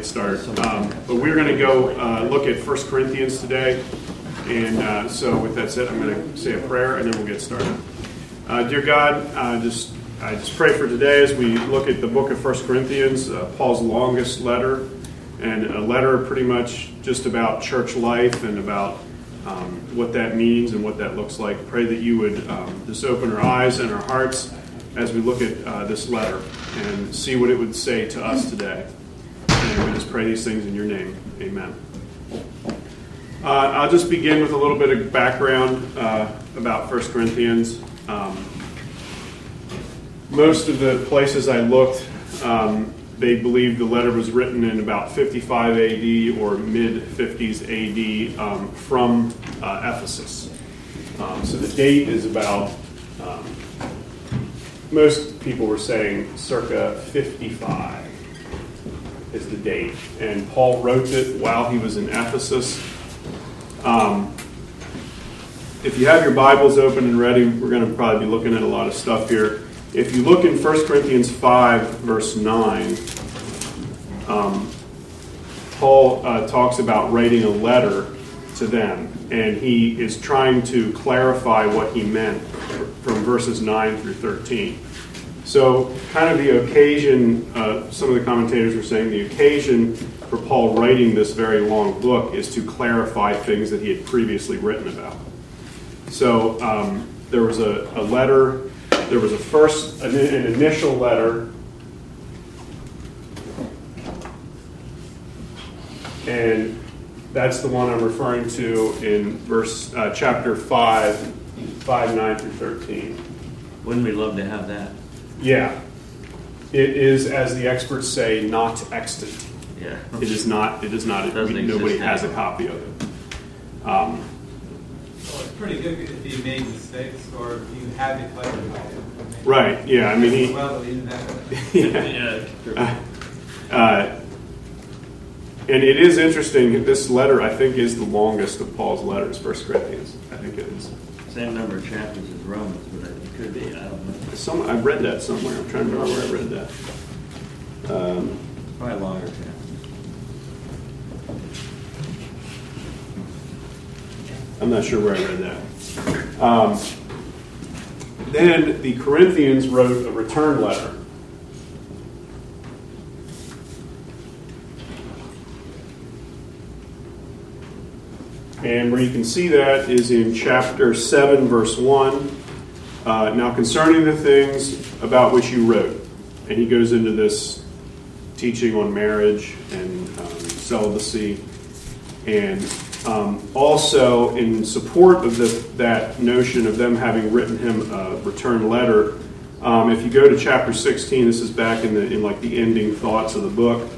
started. But we're going to go look at 1 Corinthians today. And so with that said, I'm going to say a prayer, and then we'll get started. Dear God, I just pray for today as we look at the book of 1 Corinthians, Paul's longest letter, and a letter pretty much just about church life and about what that means and what that looks like. Pray that you would just open our eyes and our hearts as we look at this letter and see what it would say to us today. And we just pray these things in your name. Amen. I'll just begin with a little bit of background about 1 Corinthians. Most of the places I looked, they believe the letter was written in about 55 AD or mid-50s AD from Ephesus. So the date is about, most people were saying circa 55 is the date. And Paul wrote it while he was in Ephesus. If you have your Bibles open and ready, we're going to probably be looking at a lot of stuff here. If you look in 1 Corinthians 5, verse 9, Paul talks about writing a letter to them, and he is trying to clarify what he meant from verses 9 through 13. So kind of the occasion, some of the commentators were saying the occasion for Paul writing this very long book is to clarify things that he had previously written about. So there was a letter. There was an initial letter, and that's the one I'm referring to in chapter 5, 9 through 13. Wouldn't we love to have that? Yeah. It is, as the experts say, not extant. Yeah. It is not. Nobody has a copy of it. Well, it's pretty good if you made mistakes or if you had to clarify it. Right. Yeah. I mean, he. Well, he didn't have yeah. And it is interesting. This letter, I think, is the longest of Paul's letters. 1 Corinthians. I think it is. Same number of chapters as Romans, but it could be. I don't know. I read that somewhere. I'm trying to remember where I read that. Probably longer chapters. I'm not sure where I read that. Then the Corinthians wrote a return letter. And where you can see that is in chapter 7, verse 1. Now concerning the things about which you wrote. And he goes into this teaching on marriage and celibacy. And also in support of that notion of them having written him a return letter, if you go to chapter 16, this is back in the ending thoughts of the book.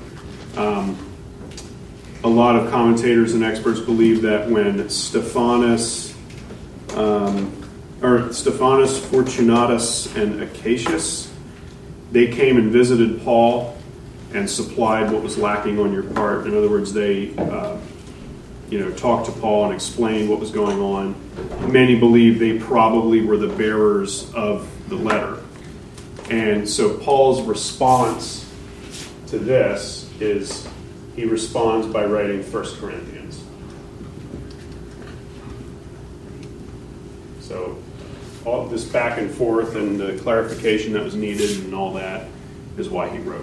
A lot of commentators and experts believe that when Stephanus, Fortunatus, and Acacius, they came and visited Paul and supplied what was lacking on your part. In other words, they talked to Paul and explained what was going on. Many believe they probably were the bearers of the letter. And so Paul's response to this is he responds by writing 1 Corinthians. So all this back and forth and the clarification that was needed and all that is why he wrote.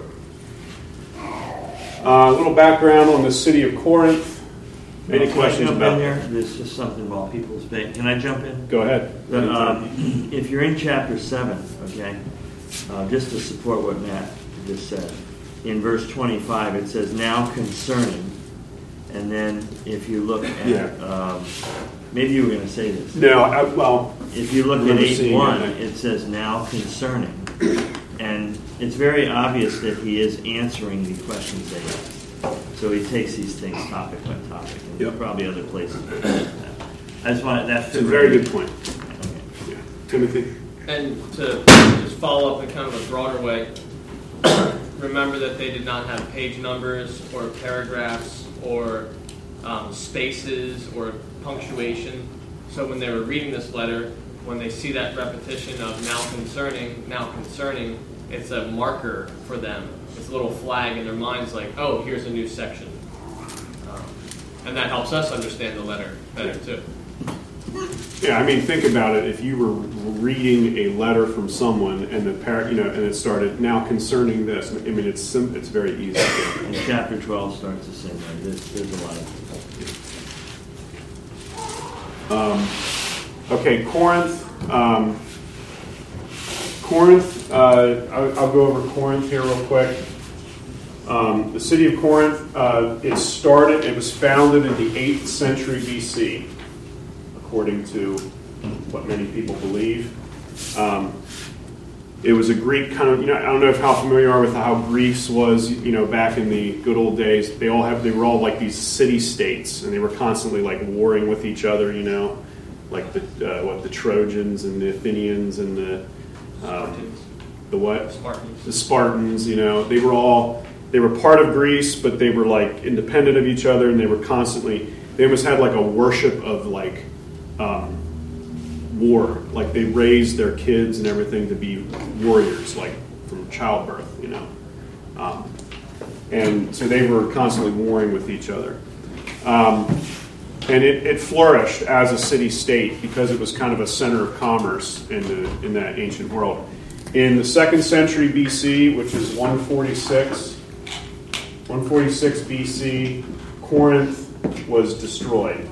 A little background on the city of Corinth. Any questions about there? There's just something while people speak. Can I jump in? Go ahead. If you're in chapter 7, okay, just to support what Matt just said, in verse 25 it says, now concerning, and then if you look at, maybe you were going to say this. No, if you look at 8:1, it says, now concerning, and it's very obvious that he is answering the questions they ask. So he takes these things topic by topic, and there's probably other places. I just wanted that. It's a very good point. Okay. Yeah. Timothy? And to just follow up in kind of a broader way, remember that they did not have page numbers or paragraphs or spaces or punctuation. So when they were reading this letter, when they see that repetition of now concerning, it's a marker for them. It's a little flag in their minds, like, oh, here's a new section. And that helps us understand the letter better, too. Yeah, I mean, think about it. If you were reading a letter from someone and the and it started, now concerning this, I mean, it's very easy. And chapter 12 starts the same way. There's a lot of Okay, Corinth. I'll go over Corinth here real quick. The city of Corinth, it was founded in the 8th century BC, according to what many people believe. It was a Greek kind of, I don't know how familiar you are with how Greece was, back in the good old days. They were all like these city-states, and they were constantly like warring with each other, like the Trojans and the Athenians and the what? Spartans. The Spartans, they were part of Greece, but they were like independent of each other, and they almost had like a worship of like war. Like they raised their kids and everything to be warriors, like from childbirth, and so they were constantly warring with each other. And it flourished as a city-state because it was kind of a center of commerce in that ancient world. In the 2nd century BC, which is 146 BC, Corinth was destroyed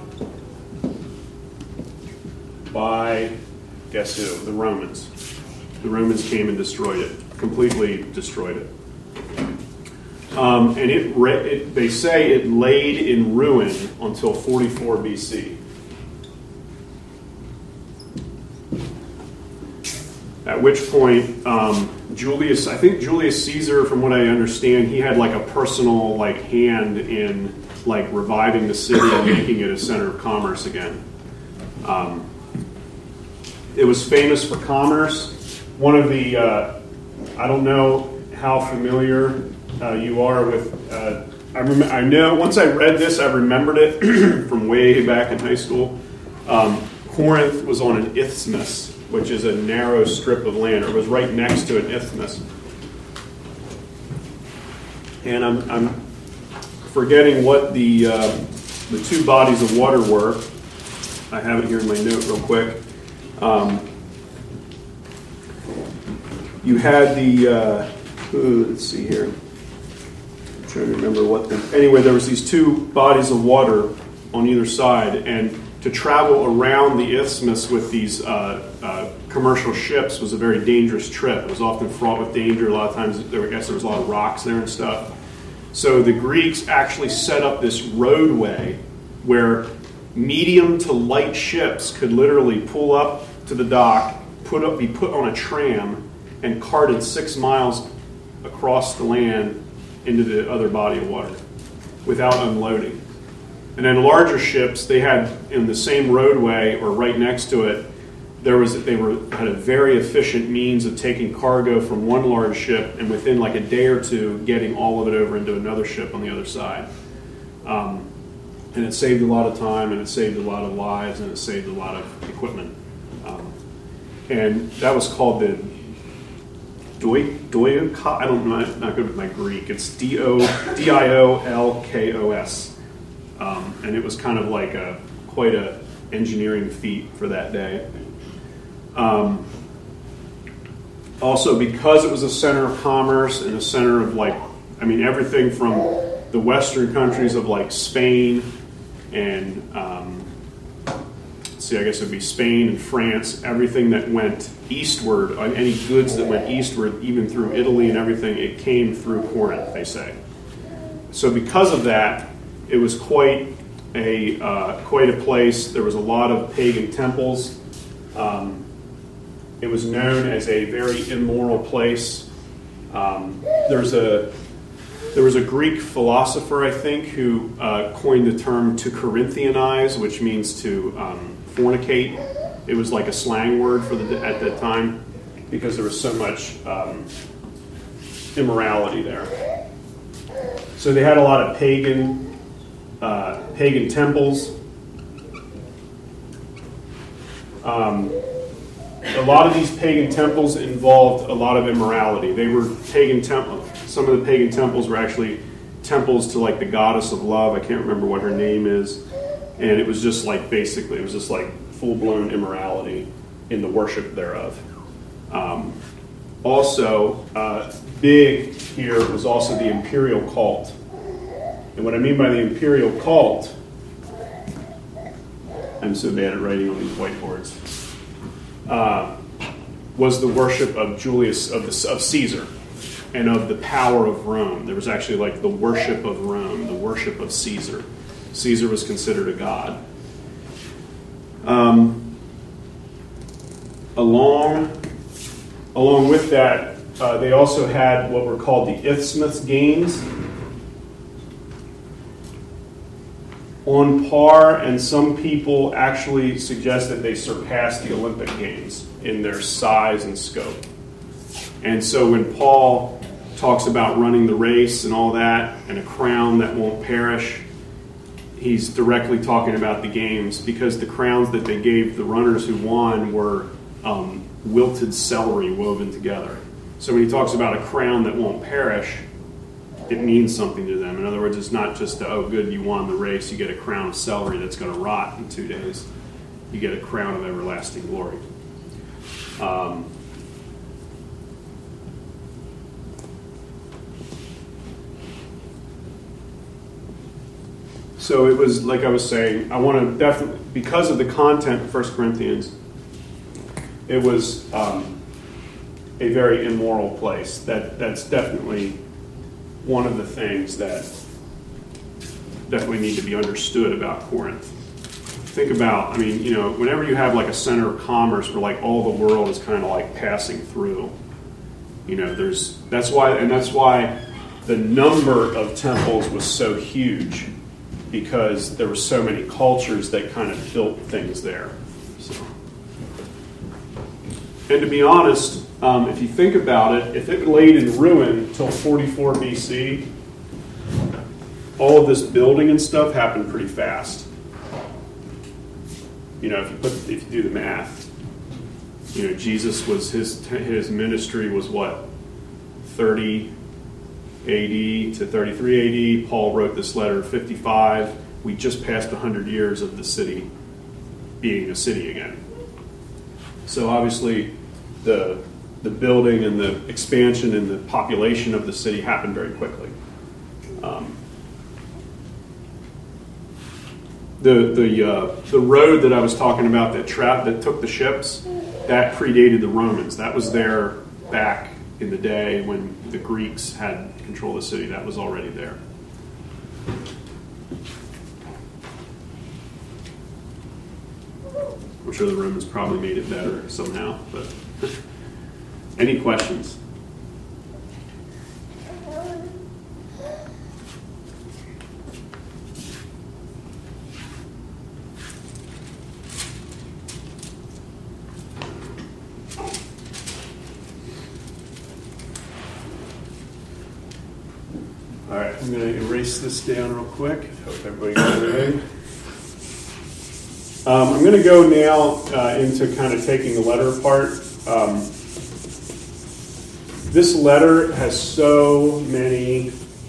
by, guess who? The Romans. The Romans came and destroyed it, completely destroyed it. And they say it laid in ruin until 44 BC. At which point, Julius Caesar, from what I understand, he had like a personal hand in reviving the city and making it a center of commerce again. It was famous for commerce. One of the, I don't know how familiar you are with, I know once I read this, I remembered it from way back in high school. Corinth was on an isthmus, which is a narrow strip of land, or was right next to an isthmus. And I'm forgetting what the two bodies of water were. I have it here in my note real quick. You had the, let's see here. I'm trying to remember anyway, there was these two bodies of water on either side, and to travel around the isthmus with these commercial ships was a very dangerous trip. It was often fraught with danger. A lot of times, there was a lot of rocks there and stuff. So the Greeks actually set up this roadway where medium to light ships could literally pull up to the dock, be put on a tram, and carted 6 miles across the land into the other body of water without unloading. And then larger ships, they had in the same roadway or right next to it, had a very efficient means of taking cargo from one large ship and within like a day or two getting all of it over into another ship on the other side. And it saved a lot of time, and it saved a lot of lives, and it saved a lot of equipment. And that was called the Diolkos. I don't know, I'm not good with my Greek. It's Diolkos. And it was kind of like quite a engineering feat for that day. Also, because it was a center of commerce and a center of everything from the Western countries of Spain and I guess it would be Spain and France, everything that went eastward, any goods that went eastward, even through Italy and everything, it came through Corinth, they say. So because of that, it was quite a place. There was a lot of pagan temples. It was known as a very immoral place. There was a Greek philosopher, I think, who coined the term to Corinthianize, which means to fornicate. It was like a slang word at that time because there was so much immorality there. So they had a lot of pagan temples. a lot of these pagan temples involved a lot of immorality. They were pagan temples. Some of the pagan temples were actually temples to like the goddess of love. I can't remember what her name is. And it was just like, basically, it was just like full-blown immorality in the worship thereof. Also, big here was also the imperial cult. And what I mean by the imperial cult, I'm so bad at writing on these whiteboards, was the worship of Julius, of Caesar, and of the power of Rome. There was actually like the worship of Rome, the worship of Caesar. Caesar was considered a god. Along with that, they also had what were called the Isthmus Games, on par, and some people actually suggest that they surpassed the Olympic Games in their size and scope. And so when Paul talks about running the race and all that, and a crown that won't perish, he's directly talking about the games, because the crowns that they gave the runners who won were wilted celery woven together. So when he talks about a crown that won't perish, it means something to them. In other words, it's not just, oh, good, you won the race, you get a crown of celery that's going to rot in 2 days. You get a crown of everlasting glory. So it was, like I was saying, I want to definitely, because of the content of 1 Corinthians, it was a very immoral place. That's definitely one of the things that definitely need to be understood about Corinth. Think about, I mean, whenever you have like a center of commerce where like all the world is kind of like passing through, that's why the number of temples was so huge, because there were so many cultures that kind of built things there. And to be honest, if you think about it, if it laid in ruin till 44 BC, all of this building and stuff happened pretty fast. If you do the math, Jesus was his ministry was what, 30 AD to 33 AD. Paul wrote this letter in 55. We just passed 100 years of the city being a city again. So obviously, the building and the expansion and the population of the city happened very quickly. The road that I was talking about that took the ships, that predated the Romans. That was there back in the day when the Greeks had control of the city. That was already there. I'm sure the Romans probably made it better somehow, but any questions? All right, I'm going to erase this down real quick. Hope everybody got everything. I'm going to go now into kind of taking the letter apart. This letter has so many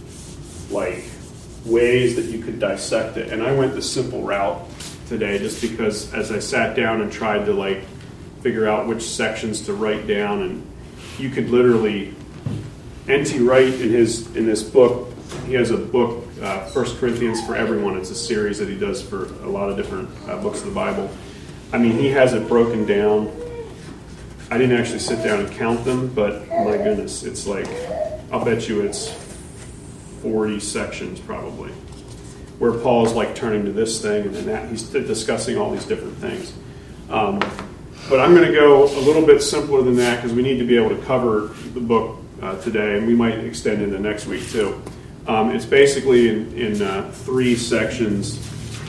ways that you could dissect it, and I went the simple route today just because as I sat down and tried to figure out which sections to write down, and you could literally, N.T. Wright in this book, he has a book, 1 Corinthians for Everyone. It's a series that he does for a lot of different books of the Bible. I mean, he has it broken down. I didn't actually sit down and count them, but my goodness, it's I'll bet you it's 40 sections probably, where Paul's turning to this thing and then that. He's discussing all these different things. But I'm going to go a little bit simpler than that because we need to be able to cover the book today, and we might extend into next week too. It's basically in 3 sections,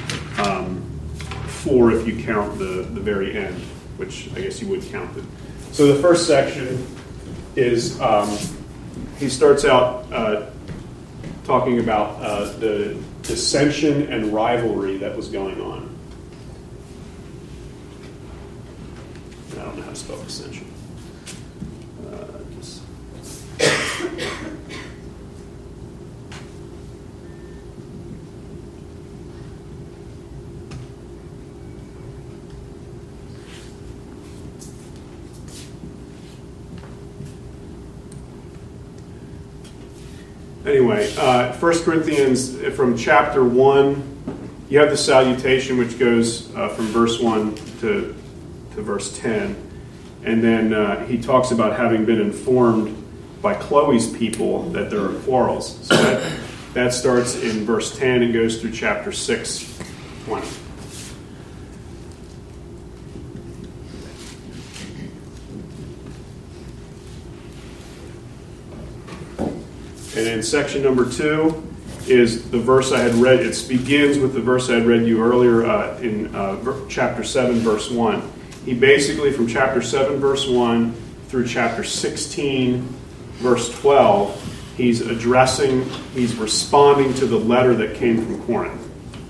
4 if you count the very end, which I guess you would count it. So the first section is, he starts out talking about the dissension and rivalry that was going on. Now, know how to spell ascension. Anyway, 1 Corinthians, from chapter 1, you have the salutation, which goes from verse 1 to verse 10. And then he talks about having been informed by Chloe's people that there are quarrels. So that starts in verse 10 and goes through chapter 6, 20. And then section number 2 is the verse I had read. It begins with the verse I had read you earlier in chapter 7, verse 1. He basically, from chapter 7, verse 1 through chapter 16, verse 12, he's responding to the letter that came from Corinth.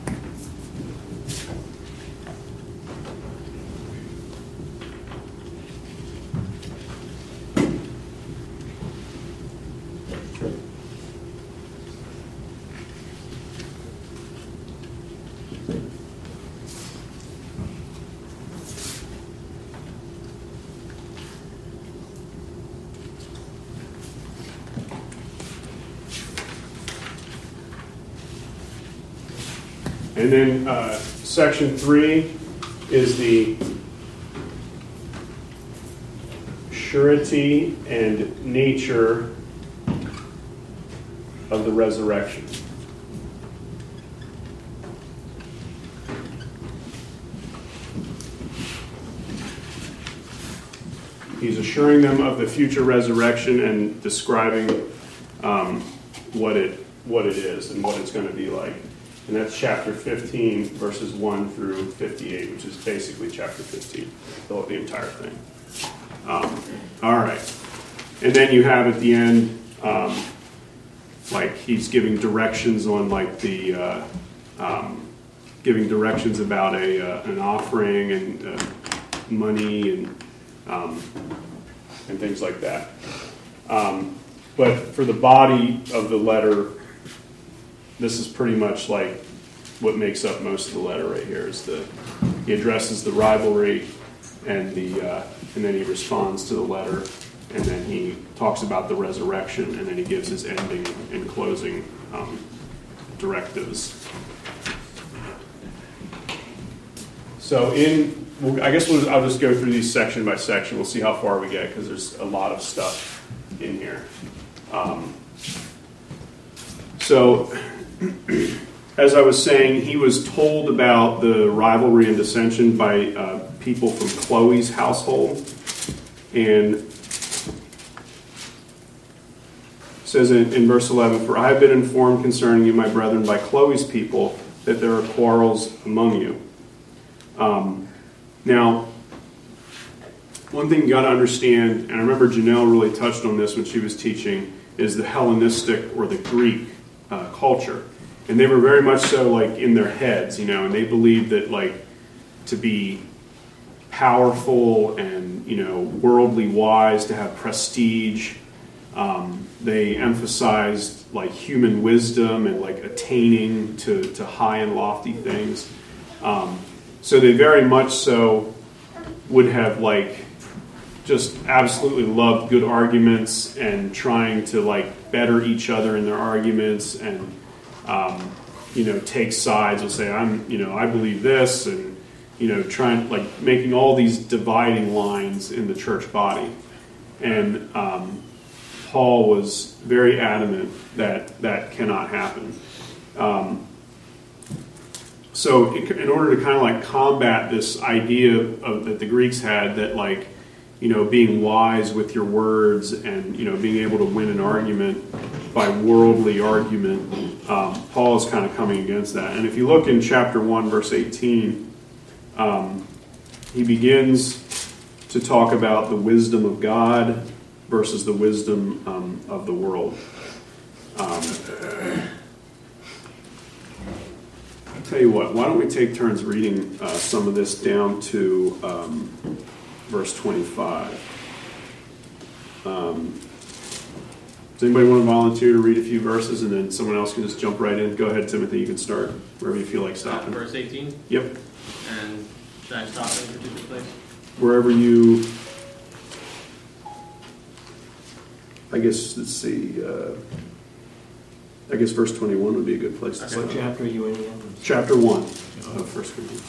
And then section 3 is the surety and nature of the resurrection. He's assuring them of the future resurrection and describing what it is and what it's going to be like. And that's chapter 15, verses 1 through 58, which is basically chapter 15, the entire thing. All right. And then you have at the end, like he's giving directions on like the, giving directions about an offering and money and things like that. But for the body of the letter, this is pretty much like what makes up most of the letter right here. He addresses the rivalry and then he responds to the letter, and then he talks about the resurrection, and then he gives his ending and closing directives. So I guess I'll just go through these section by section. We'll see how far we get because there's a lot of stuff in here. So, as I was saying, he was told about the rivalry and dissension by people from Chloe's household. And it says in verse 11, "For I have been informed concerning you, my brethren, by Chloe's people, that there are quarrels among you." Now, one thing you got to understand, and I remember Janelle really touched on this when she was teaching, is the Hellenistic or the Greek culture. And they were very much so like in their heads, and they believed that like to be powerful and, worldly wise, to have prestige, they emphasized like human wisdom and like attaining to high and lofty things. So they very much so would have like just absolutely loved good arguments and trying to like better each other in their arguments and take sides and say I believe this, and trying like making all these dividing lines in the church body. And Paul was very adamant that that cannot happen. So in order to kind of like combat this idea that the Greeks had, that like, being wise with your words and, being able to win an argument by worldly argument, Paul is kind of coming against that. And if you look in chapter 1, verse 18, he begins to talk about the wisdom of God versus the wisdom of the world. I'll tell you what, why don't we take turns reading some of this down to verse 25. Does anybody want to volunteer to read a few verses, and then someone else can just jump right in? Go ahead, Timothy. You can start wherever you feel like stopping. Verse 18? Yep. And should I stop in a particular place? Wherever you... I guess, let's see... I guess verse 21 would be a good place to start. What chapter are you in again? Chapter 1 of 1 Corinthians.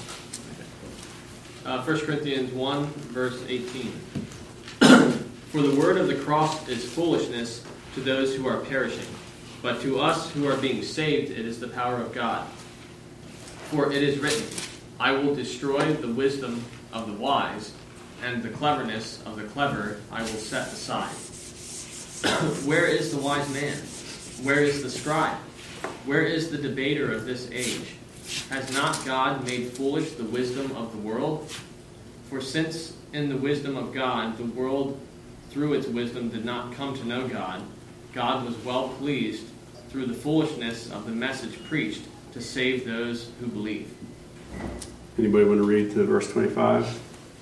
1 Corinthians 1, verse 18. For the word of the cross is foolishness to those who are perishing, but to us who are being saved it is the power of God. For it is written, I will destroy the wisdom of the wise, and the cleverness of the clever I will set aside. Where is the wise man? Where is the scribe? Where is the debater of this age? Has not God made foolish the wisdom of the world? For since in the wisdom of God the world through its wisdom did not come to know God, God was well pleased through the foolishness of the message preached to save those who believe. Anybody want to read to verse 25?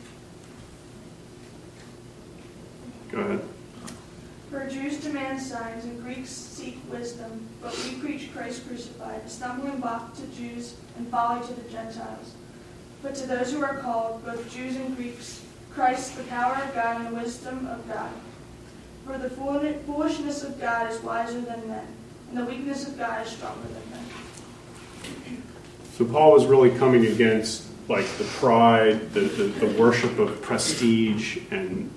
Go ahead. For Jews demand signs and Greeks seek wisdom, but we preach Christ crucified, a stumbling block to Jews and folly to the Gentiles. But to those who are called, both Jews and Greeks, Christ, the power of God and the wisdom of God. For the foolishness of God is wiser than men, and the weakness of God is stronger than men. So Paul was really coming against like the pride, the worship of prestige, and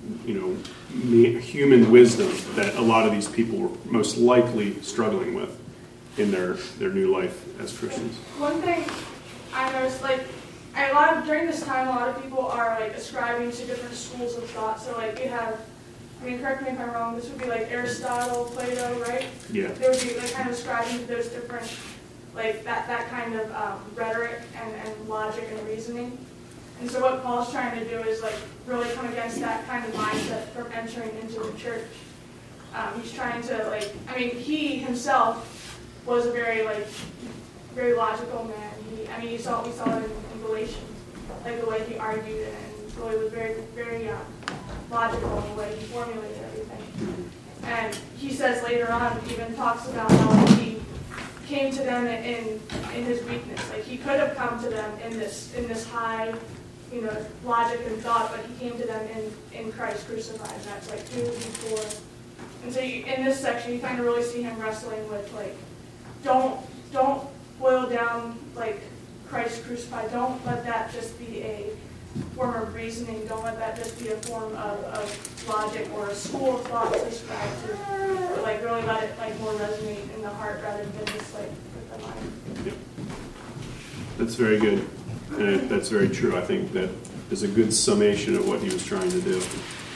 human wisdom that a lot of these people were most likely struggling with in their new life as Christians. One thing I noticed, during this time, a lot of people are ascribing to different schools of thought. So you have, correct me if I'm wrong, this would be Aristotle, Plato, right? Yeah. They would be kind of ascribing to those different, that kind of rhetoric and logic and reasoning. And so what Paul's trying to do is really come against that kind of mindset from entering into the church. He's trying to he himself was a very very logical man. We saw it in Galatians, the way he argued and really was very very logical in the way he formulated everything. And he says later on, even talks about how he came to them in his weakness. He could have come to them in this high, logic and thought, but he came to them in Christ crucified. And that's who before. And so in this section, you kind of really see him wrestling with don't boil down Christ crucified. Don't let that just be a form of reasoning. Don't let that just be a form of logic or a school of thought to ascribe to. Or really let it more resonate in the heart rather than just with the mind. Yep. That's very good. And that's very true. I think that is a good summation of what he was trying to do.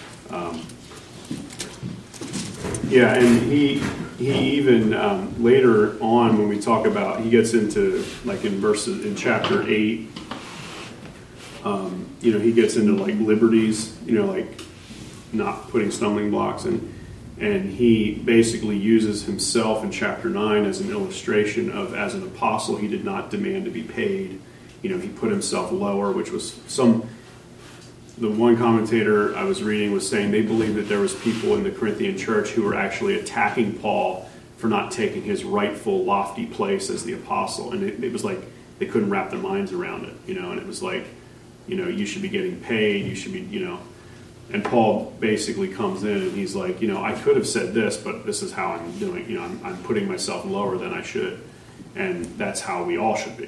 And he even later on, when we talk about, he gets into in chapter 8, he gets into liberties, not putting stumbling blocks, and he basically uses himself in chapter 9 as an illustration of, as an apostle, he did not demand to be paid. He put himself lower, which was the one commentator I was reading was saying they believed that there was people in the Corinthian church who were actually attacking Paul for not taking his rightful lofty place as the apostle. And it was they couldn't wrap their minds around it, and it was you should be getting paid, you should be, and Paul basically comes in and he's I could have said this, but this is how I'm doing, I'm putting myself lower than I should. And that's how we all should be.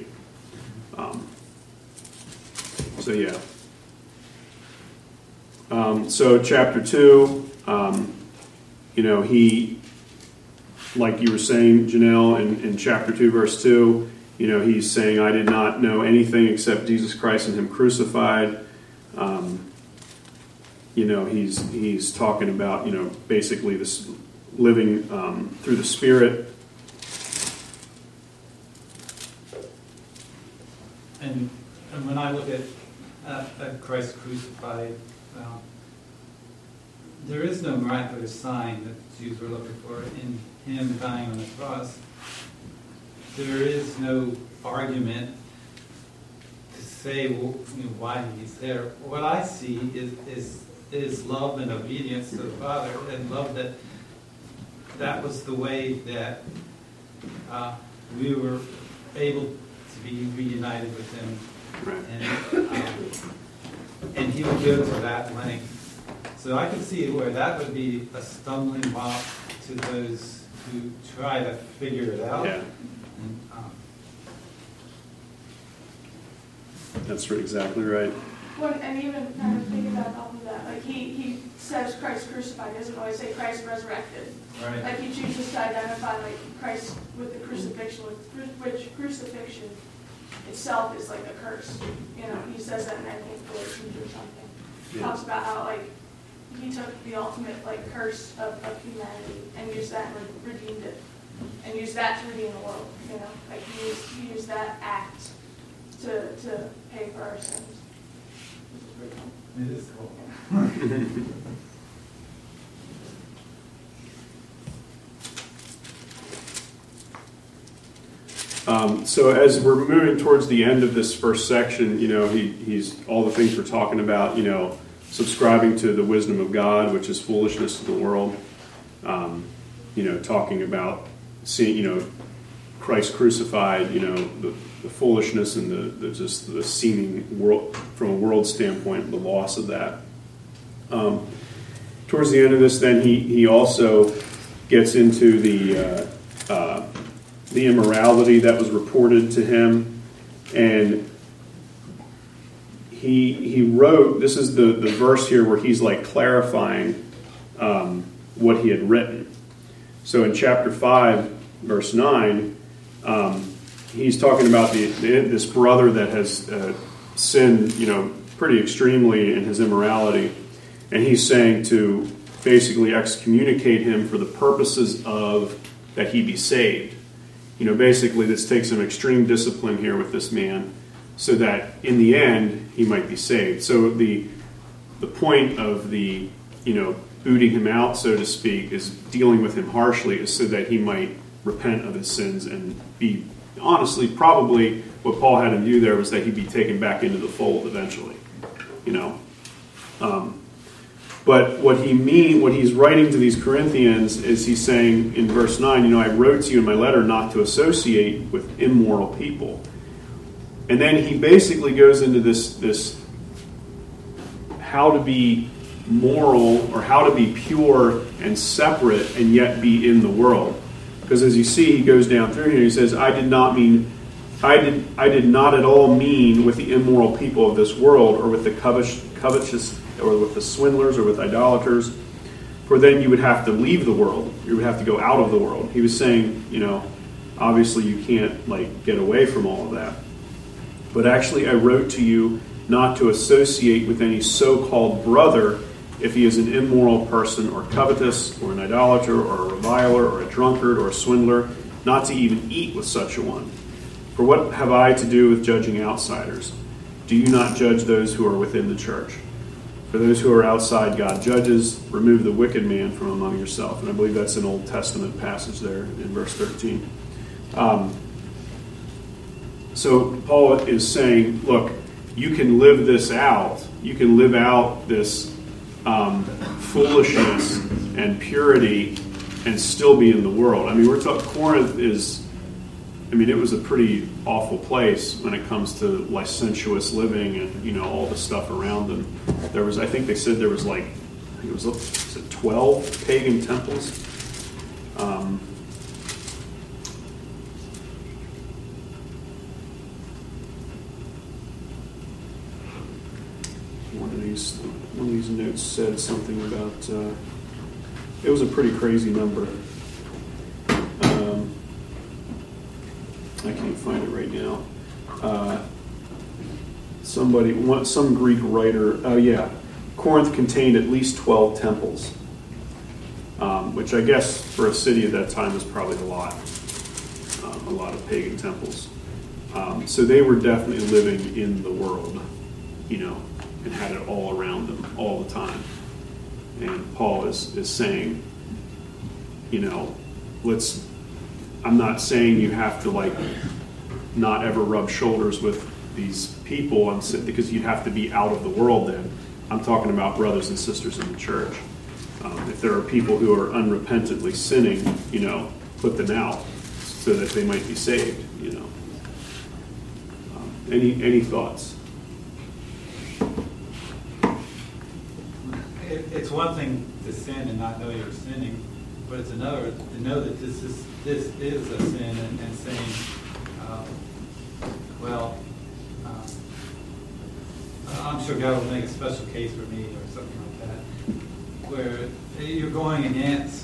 So chapter 2, he, like you were saying, Janelle, in chapter 2, verse 2, he's saying, I did not know anything except Jesus Christ and him crucified. He's talking about, basically this living through the Spirit. And when I look at Christ crucified, there is no miraculous sign that Jews were looking for in him dying on the cross. There is no argument say why he's there. What I see is love and obedience to the Father, and love that was the way that we were able to be reunited with him. Right. And he would go to that length. So I can see where that would be a stumbling block to those who try to figure it out. Yeah. That's exactly right. Well, and even kind of thinking about off of that, like he says Christ crucified. He doesn't always say Christ resurrected. Right. Like he chooses to identify like Christ with the crucifixion, which crucifixion itself is like a curse. You know, he says that in I think Galatians or something. He talks about how like he took the ultimate like curse of humanity and used that and redeemed it, and used that to redeem the world. You know, like he used that act to pay for our sins. It is cool. So as we're moving towards the end of this first section, you know, he's all the things we're talking about, you know, subscribing to the wisdom of God, which is foolishness to the world. You know, talking about seeing, you know, Christ crucified, you know, the foolishness and the just the seeming world from a world standpoint, the loss of that. Towards the end of this, then he also gets into the immorality that was reported to him, and he wrote. This is the verse here where he's like clarifying what he had written. So in chapter 5, verse 9. He's talking about this brother that has sinned, you know, pretty extremely in his immorality, and he's saying to basically excommunicate him for the purposes of that he be saved. You know, basically this takes some extreme discipline here with this man, so that in the end he might be saved. So the point of the, you know, booting him out, so to speak, is dealing with him harshly, is so that he might repent of his sins and be, honestly, probably what Paul had in view there was that he'd be taken back into the fold eventually, you know. But what he's writing to these Corinthians is he's saying in verse 9, you know, I wrote to you in my letter not to associate with immoral people. And then he basically goes into this how to be moral or how to be pure and separate and yet be in the world. Because as you see, he goes down through here. He says, I did not at all mean with the immoral people of this world, or with the covetous, or with the swindlers, or with idolaters. For then you would have to leave the world. You would have to go out of the world. He was saying, you know, obviously you can't like get away from all of that. But actually, I wrote to you not to associate with any so-called brother if he is an immoral person, or covetous, or an idolater, or a reviler, or a drunkard, or a swindler, not to even eat with such a one. For what have I to do with judging outsiders? Do you not judge those who are within the church? For those who are outside God judges, remove the wicked man from among yourself. And I believe that's an Old Testament passage there in verse 13. So Paul is saying, look, you can live this out. You can live out this foolishness and purity and still be in the world. I mean, we're talking, Corinth is, I mean, it was a pretty awful place when it comes to licentious living and, you know, all the stuff around them. There was, I think they said there was like, I think it was 12 pagan temples. One of these notes said something about, it was a pretty crazy number. I can't find it right now. Some Greek writer, Corinth contained at least 12 temples, which I guess for a city at that time was probably a lot of pagan temples. So they were definitely living in the world, you know, and had it all around them all the time. And Paul is saying, you know, I'm not saying you have to like not ever rub shoulders with these people, because you'd have to be out of the world then. I'm talking about brothers and sisters in the church. If there are people who are unrepentantly sinning, put them out so that they might be saved. Any thoughts? It's one thing to sin and not know you're sinning, but it's another to know that this is a sin and saying, I'm sure God will make a special case for me or something like that, where you're going against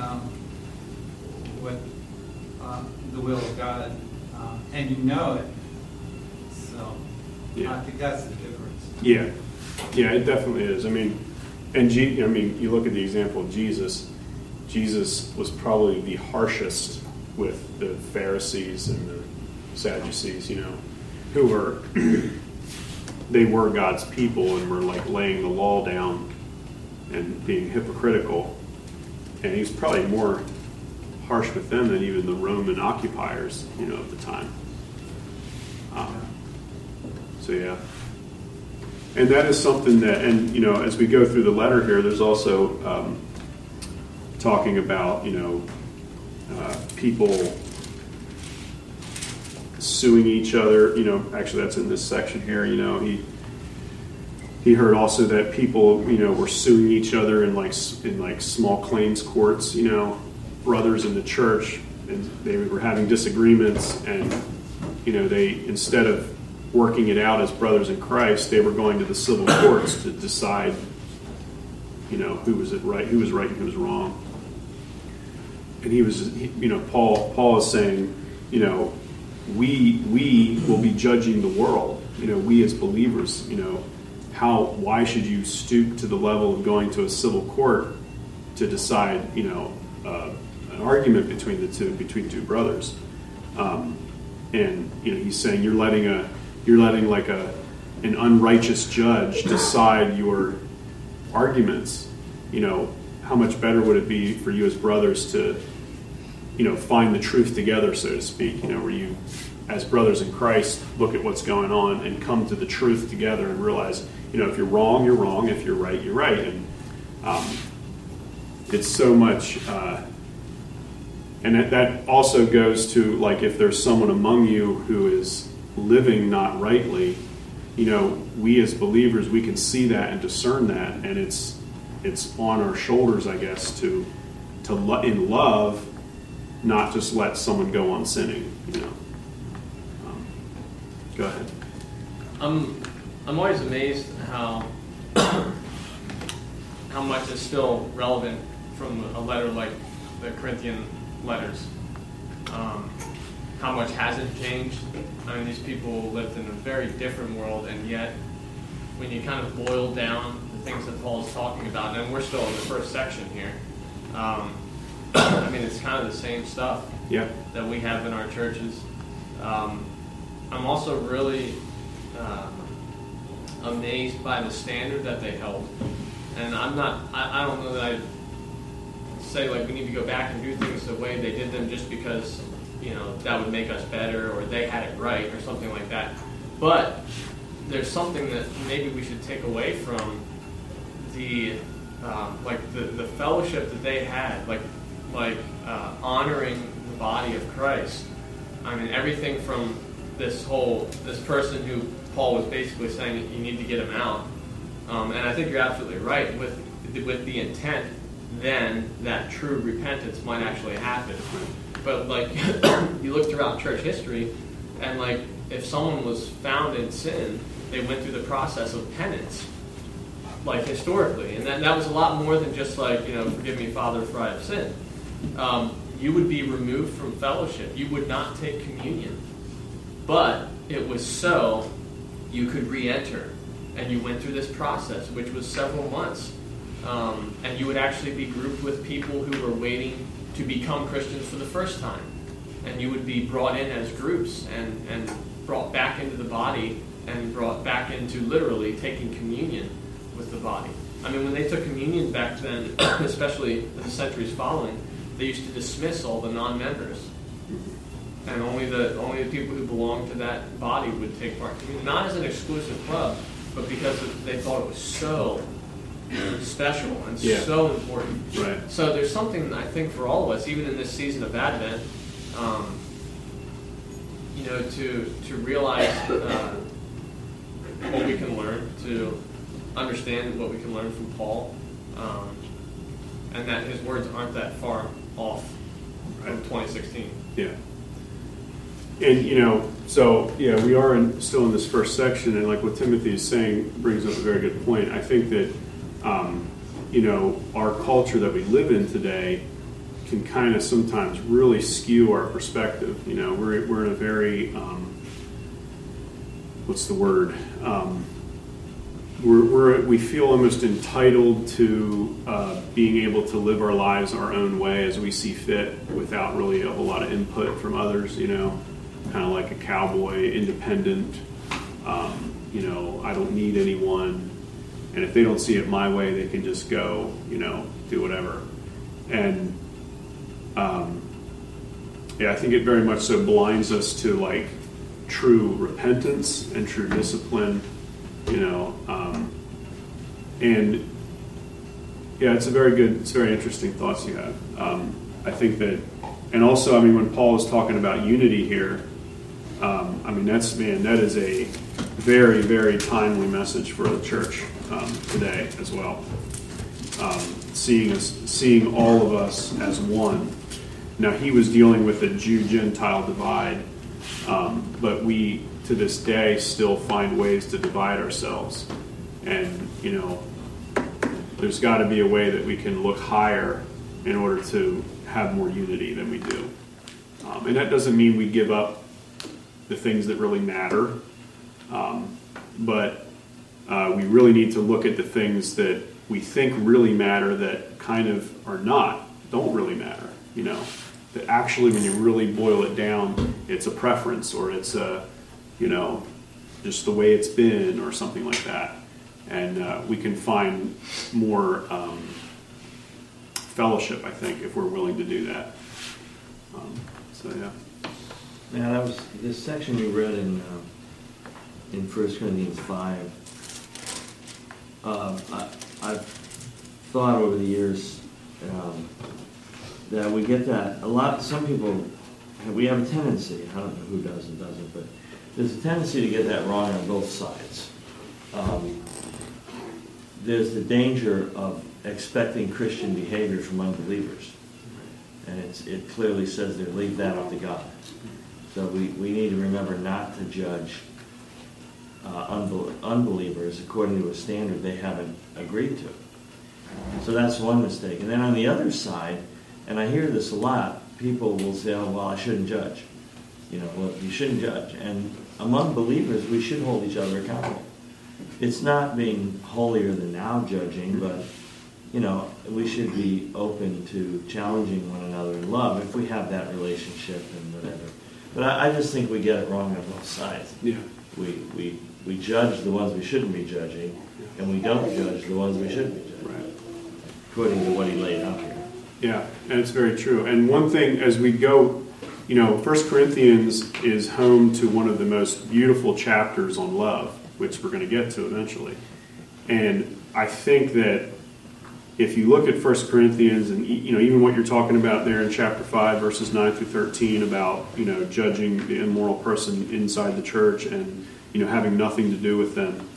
what the will of God, and you know it. So I think that's the difference. Yeah, it definitely is. You look at the example of Jesus. Jesus was probably the harshest with the Pharisees and the Sadducees, who were they were God's people and were like laying the law down and being hypocritical. And he was probably more harsh with them than even the Roman occupiers, of the time. And that is something that, as we go through the letter here, there's also talking about, people suing each other. Actually, that's in this section here. He heard also that people, were suing each other in small claims courts. Brothers in the church, and they were having disagreements, and they, instead of working it out as brothers in Christ, they were going to the civil courts to decide, who was right and who was wrong. And Paul is saying, we will be judging the world. We as believers, why should you stoop to the level of going to a civil court to decide, an argument between two brothers? And he's saying you're letting an unrighteous judge decide your arguments. How much better would it be for you as brothers to, find the truth together, so to speak, where you, as brothers in Christ, look at what's going on and come to the truth together and realize, if you're wrong, you're wrong. If you're right, you're right. And it's so much, and that also goes to, if there's someone among you who is living not rightly, we as believers, we can see that and discern that, and it's on our shoulders, I guess, to in love, not just let someone go on sinning. Go ahead. I'm always amazed how much is still relevant from a letter like the Corinthian letters. How much hasn't changed. These people lived in a very different world, and yet when you kind of boil down the things that Paul's talking about, and we're still in the first section here, it's kind of the same stuff that we have in our churches. I'm also really amazed by the standard that they held. And I don't know that I'd say we need to go back and do things the way they did them just because, that would make us better or they had it right or something like that. But there's something that maybe we should take away from the fellowship that they had, honoring the body of Christ. Everything from this person who Paul was basically saying you need to get him out. And I think you're absolutely right with the intent then that true repentance might actually happen. But you look throughout church history, and if someone was found in sin, they went through the process of penance, historically, and that was a lot more than just forgive me, Father, for I have sinned. You would be removed from fellowship. You would not take communion, but it was so you could re-enter, and you went through this process, which was several months, and you would actually be grouped with people who were waiting to become Christians for the first time. And you would be brought in as groups and brought back into the body and brought back into literally taking communion with the body. When they took communion back then, especially the centuries following, they used to dismiss all the non-members. and only the people who belong to that body would take part. Not as an exclusive club, but because they thought it was so special and so important. Right. So there's something, I think, for all of us, even in this season of Advent, to realize what we can learn, to understand what we can learn from Paul, and that his words aren't that far off from 2016. Yeah. And, we are still in this first section, and like what Timothy is saying brings up a very good point. I think that, our culture that we live in today can kind of sometimes really skew our perspective. We're in a very, what's the word? We feel almost entitled to being able to live our lives our own way as we see fit without really a whole lot of input from others, kind of like a cowboy, independent. I don't need anyone. And if they don't see it my way, they can just go, do whatever. And I think it very much so blinds us to like true repentance and true discipline, it's very interesting thoughts you have. I think that, and also, when Paul is talking about unity here, that is a very, very timely message for the church today as well. Seeing all of us as one. Now, he was dealing with a Jew-Gentile divide, but we, to this day, still find ways to divide ourselves. And, there's got to be a way that we can look higher in order to have more unity than we do. And that doesn't mean we give up the things that really matter, but we really need to look at the things that we think really matter that kind of don't really matter, that actually when you really boil it down, it's a preference or it's just the way it's been or something like that. And we can find more fellowship, I think, if we're willing to do that. Yeah, that was this section you read in 1 Corinthians 5. I've thought over the years that we get that a lot. Some people, we have a tendency. I don't know who does and doesn't, but there's a tendency to get that wrong on both sides. There's the danger of expecting Christian behavior from unbelievers, and it clearly says there, leave that up to God. So we need to remember not to judge unbelievers according to a standard they haven't agreed to. So that's one mistake. And then on the other side, and I hear this a lot, people will say, oh, well, I shouldn't judge. Well, you shouldn't judge. And among believers, we should hold each other accountable. It's not being holier than thou judging, but, we should be open to challenging one another in love if we have that relationship and whatever. But I just think we get it wrong on both sides. Yeah. We judge the ones we shouldn't be judging, and we don't judge the ones we should be judging. Right. According to what he laid out here. Yeah, and it's very true. And one thing, as we go, 1 Corinthians is home to one of the most beautiful chapters on love, which we're going to get to eventually. And I think that if you look at 1 Corinthians and, even what you're talking about there in chapter 5, verses 9 through 13 about, judging the immoral person inside the church and, having nothing to do with them,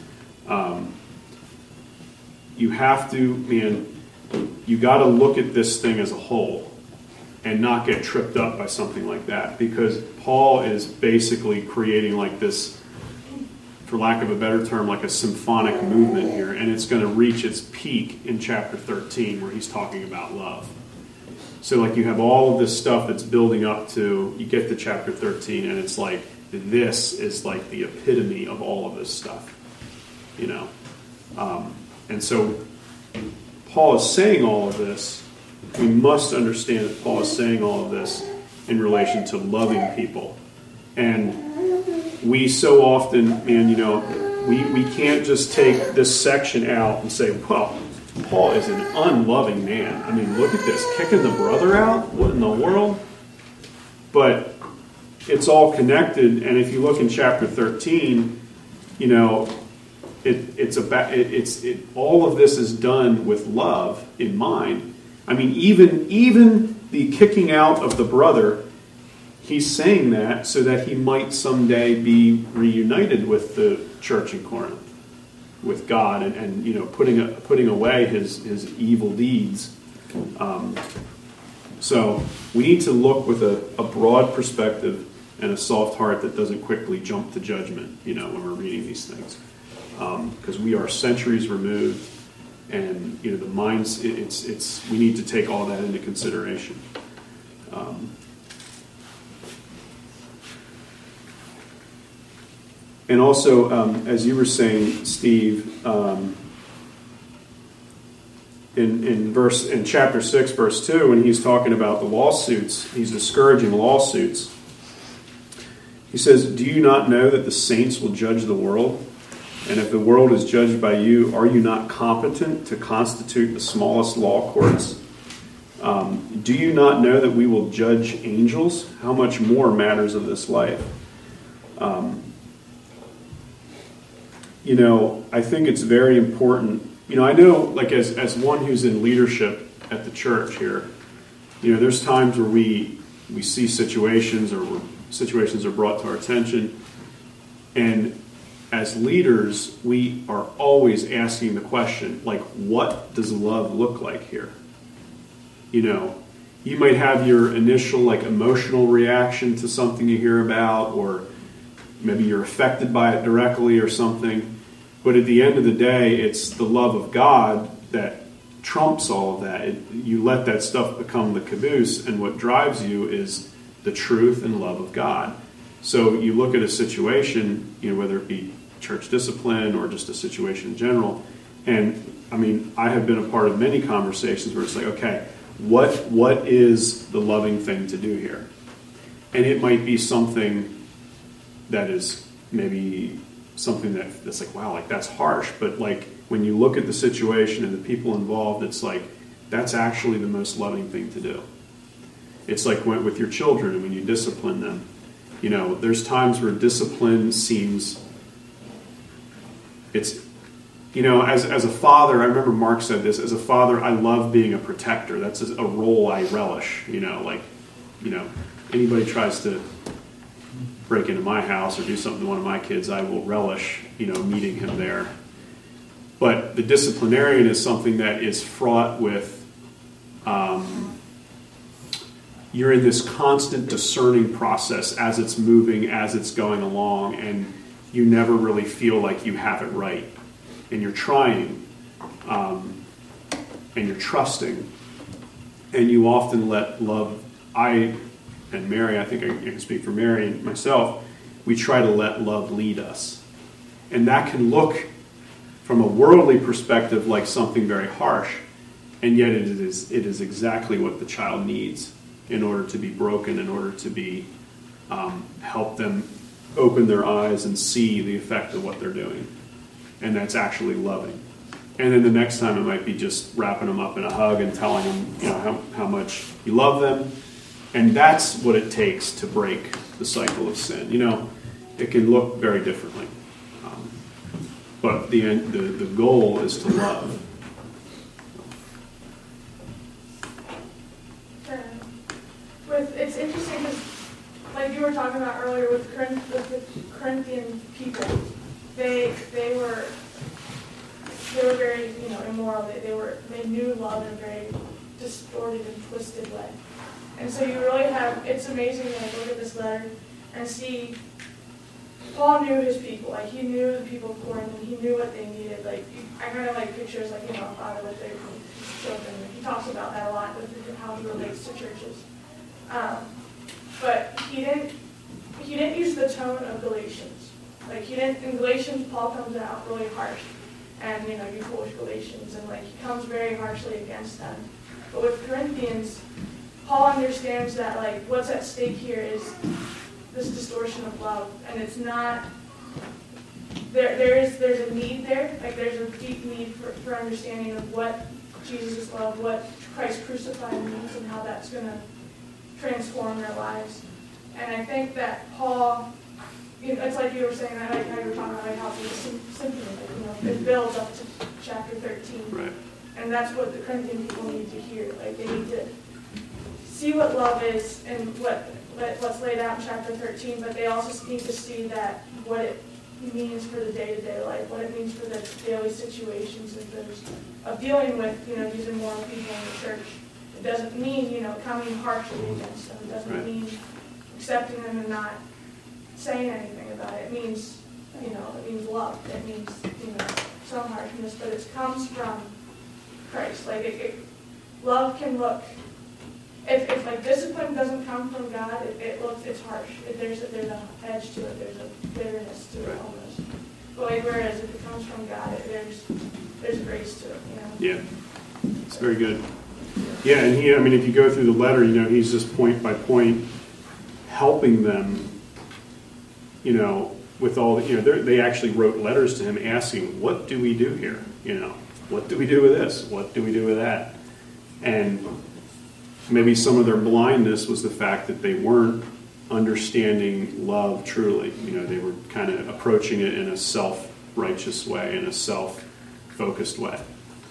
you have to, you got to look at this thing as a whole and not get tripped up by something like that, because Paul is basically creating like this, for lack of a better term, like a symphonic movement here, and it's going to reach its peak in chapter 13 where he's talking about love. So like you have all of this stuff that's building up to, you get to chapter 13 and it's like, this is like the epitome of all of this stuff, and so Paul is saying all of this. We must understand that Paul is saying all of this in relation to loving people. And we so often, we can't just take this section out and say, well, Paul is an unloving man. Look at this, kicking the brother out? What in the world? But it's all connected. And if you look in chapter 13, you know, all of this is done with love in mind. I mean, even the kicking out of the brother, he's saying that so that he might someday be reunited with the church in Corinth, with God, and you know, putting away his evil deeds. So we need to look with a broad perspective and a soft heart that doesn't quickly jump to judgment, you know, when we're reading these things, because we are centuries removed, and you know, the minds. We need to take all that into consideration. And also, as you were saying, Steve, in chapter 6, verse 2, when he's talking about the lawsuits, he's discouraging lawsuits. He says, "Do you not know that the saints will judge the world? And if the world is judged by you, are you not competent to constitute the smallest law courts? Do you not know that we will judge angels? How much more matters of this life?" You know, I think it's very important. You know, I know, like, as one who's in leadership at the church here, you know, there's times where we see situations, or where situations are brought to our attention, and as leaders, we are always asking the question, like, what does love look like here? You know, you might have your initial, like, emotional reaction to something you hear about, or maybe you're affected by it directly or something. But at the end of the day, it's the love of God that trumps all of that. You let that stuff become the caboose, and what drives you is the truth and love of God. So you look at a situation, you know, whether it be church discipline or just a situation in general, and I mean, I have been a part of many conversations where it's like, okay, what is the loving thing to do here? And it might be something that is maybe something that's like, wow, like, that's harsh. But like, when you look at the situation and the people involved, it's like, that's actually the most loving thing to do. It's like with your children, and when you discipline them, you know, there's times where discipline seems, it's, you know, as a father, I remember Mark said this, as a father, I love being a protector. That's a role I relish, you know, like, you know, anybody tries to break into my house or do something to one of my kids, I will relish, you know, meeting him there. But the disciplinarian is something that is fraught with, you're in this constant discerning process as it's moving, as it's going along, and you never really feel like you have it right. And you're trying, and you're trusting, and you often let love, and Mary, I think I can speak for Mary and myself, we try to let love lead us. And that can look, from a worldly perspective, like something very harsh, and yet it is exactly what the child needs in order to be broken, in order to be, help them open their eyes and see the effect of what they're doing. And that's actually loving. And then the next time it might be just wrapping them up in a hug and telling them, you know, how much you love them. And that's what it takes to break the cycle of sin. You know, it can look very differently. But the goal is to love. It's interesting because, like you were talking about earlier with the Corinthian people, they were very, you know, immoral. They knew love in a very distorted and twisted way. And so you really have, it's amazing to look at this letter and see Paul knew his people. Like, he knew the people of Corinth, and he knew what they needed. Like, I kind of like pictures, like, you know, a father with their children. He talks about that a lot with how he relates to churches. But he didn't use the tone of Galatians. Like, in Galatians, Paul comes out really harsh. And, you know, you foolish Galatians, and like, he comes very harshly against them. But with Corinthians, Paul understands that, like, what's at stake here is this distortion of love, and it's not. There's a need there, like there's a deep need for understanding of what Jesus' love, what Christ crucified means, and how that's going to transform their lives. And I think that Paul, it's like you were saying, I like how you were talking about how it's symphony, it builds up to chapter 13. Right. And that's what the Corinthian people need to hear. Like, they need to see what love is and what's laid out in chapter 13, but they also need to see that what it means for the day-to-day life, what it means for the daily situations of dealing with, these immoral people in the church. It doesn't mean, coming harshly against them. It doesn't mean accepting them and not saying anything about it. It means, it means love. It means, some harshness, but it comes from Christ. Like, love can look, if like discipline doesn't come from God, it's harsh. There's an edge to it. There's a bitterness to it almost. But like, whereas if it comes from God, there's grace to it. Yeah, it's very good. Yeah, and if you go through the letter, he's just point by point helping them. With all they actually wrote letters to him asking, "What do we do here? What do we do with this? What do we do with that?" And maybe some of their blindness was the fact that they weren't understanding love truly. They were kind of approaching it in a self-righteous way, in a self-focused way.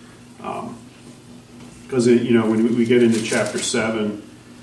Because when we get into chapter 7,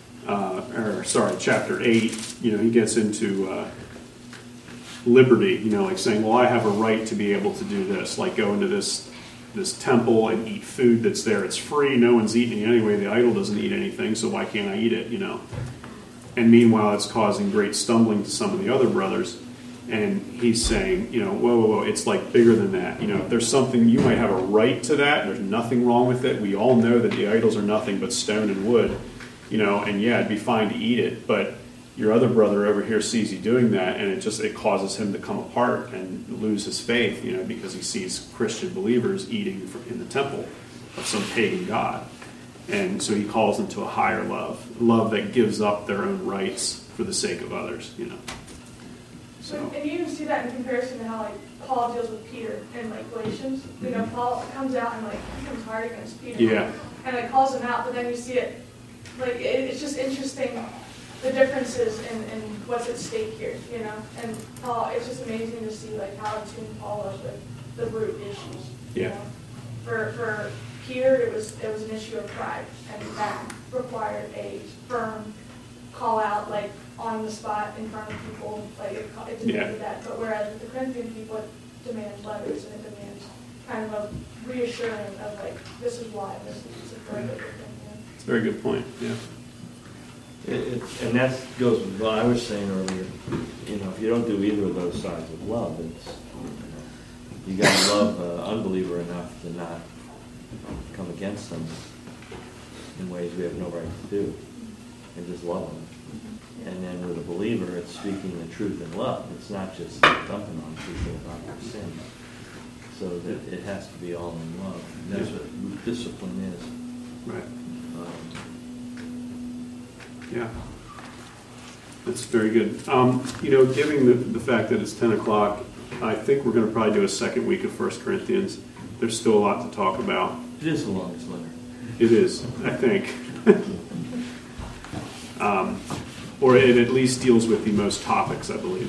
chapter 8, he gets into liberty. Like saying, "Well, I have a right to be able to do this, like go into this temple and eat food that's there. It's free. No one's eating it anyway. The idol doesn't eat anything, so why can't I eat it?" And meanwhile, it's causing great stumbling to some of the other brothers. And he's saying, whoa, it's like bigger than that. If there's something, you might have a right to that. There's nothing wrong with it. We all know that the idols are nothing but stone and wood. And yeah, it'd be fine to eat it, but your other brother over here sees you doing that, and it causes him to come apart and lose his faith, because he sees Christian believers eating in the temple of some pagan god. And so he calls them to a higher love that gives up their own rights for the sake of others, So. And you even see that in comparison to how Paul deals with Peter in Galatians. Paul comes out and he comes hard against Peter. Yeah. And calls him out, but then you see it it's just interesting. The differences in what's at stake here, and Paul, it's just amazing to see how in tune Paul was with the root issues. Yeah. For Peter, it was an issue of pride, and that required a firm call out, on the spot in front of people. It demanded that. But whereas with the Corinthian people, it demands letters and it demands kind of a reassuring of this is why this is a very good thing. It's a very good point. Yeah. And that goes with what I was saying earlier. If you don't do either of those sides of love, you got to love an unbeliever enough to not come against them in ways we have no right to do, and just love them. And then with a believer, it's speaking the truth in love. It's not just dumping on people about their sin. So that it has to be all in love. And that's what discipline is. Right. Yeah, that's very good. Given the fact that it's 10 o'clock, I think we're going to probably do a second week of 1 Corinthians. There's still a lot to talk about. It is the longest letter. It is, I think. Or it at least deals with the most topics, I believe.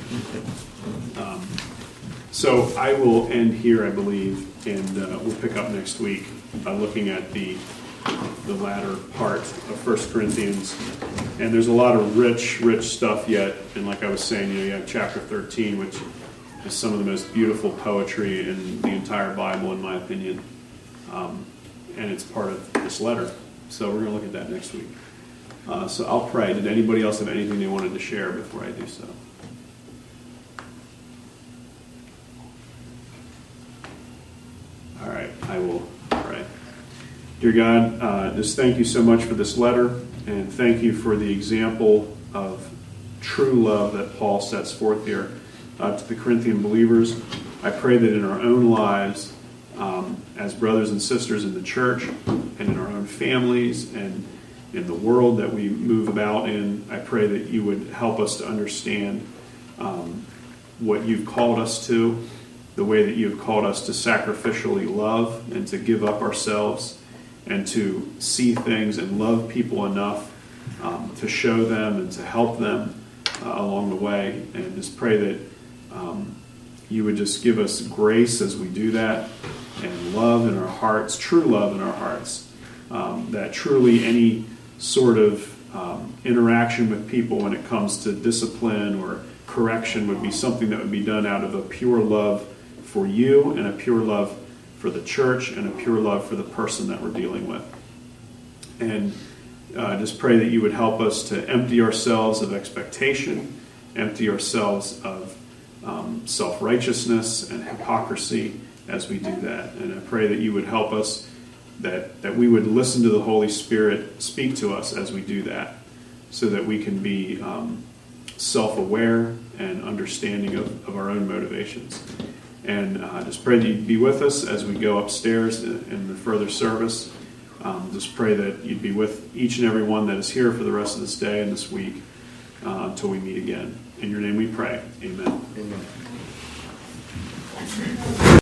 So I will end here, I believe, and we'll pick up next week by looking at the latter part of 1 Corinthians. And there's a lot of rich stuff yet. And like I was saying, you have chapter 13, which is some of the most beautiful poetry in the entire Bible, in my opinion. And it's part of this letter. So we're going to look at that next week. So I'll pray. Did anybody else have anything they wanted to share before I do so? All right, I will pray. Dear God, just thank you so much for this letter, and thank you for the example of true love that Paul sets forth here to the Corinthian believers. I pray that in our own lives, as brothers and sisters in the church, and in our own families, and in the world that we move about in, I pray that you would help us to understand what you've called us to, the way that you've called us to sacrificially love and to give up ourselves and to see things and love people enough to show them and to help them along the way, and just pray that you would just give us grace as we do that, and love in our hearts, true love in our hearts, that truly any sort of interaction with people when it comes to discipline or correction would be something that would be done out of a pure love for you and a pure love for the church and a pure love for the person that we're dealing with. And just pray that you would help us to empty ourselves of expectation, empty ourselves of self-righteousness and hypocrisy as we do that. And I pray that you would help us, that we would listen to the Holy Spirit speak to us as we do that, so that we can be self-aware and understanding of our own motivations. And just pray that you'd be with us as we go upstairs in the further service. Just pray that you'd be with each and every one that is here for the rest of this day and this week until we meet again. In your name we pray. Amen. Amen.